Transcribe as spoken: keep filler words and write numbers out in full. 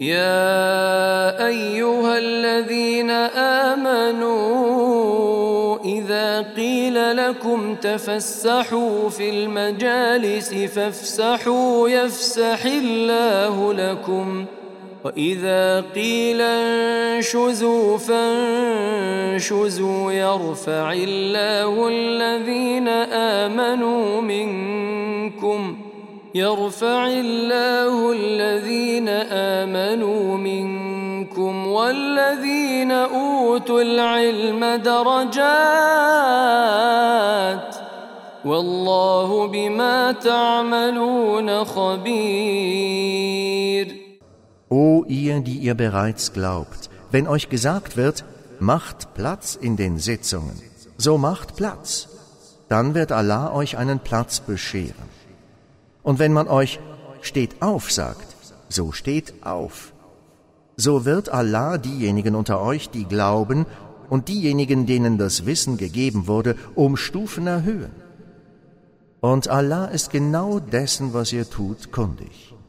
يا أيها الذين آمنوا إذا قيل لكم تفسحوا في المجالس فافسحوا يفسح الله لكم وإذا قيل انشزوا فانشزوا يرفع الله الذين آمنوا منكم يرفع الله الذين آمنوا منكم والذين أوتوا العلم درجات والله بما تعملون خبير. O ihr, die ihr bereits glaubt, wenn euch gesagt wird, macht Platz in den Sitzungen, so macht Platz, dann wird Allah euch einen Platz bescheren. Und wenn man euch steht auf sagt, so steht auf. So wird Allah diejenigen unter euch, die glauben, und diejenigen, denen das Wissen gegeben wurde, um Stufen erhöhen. Und Allah ist genau dessen, was ihr tut, kundig.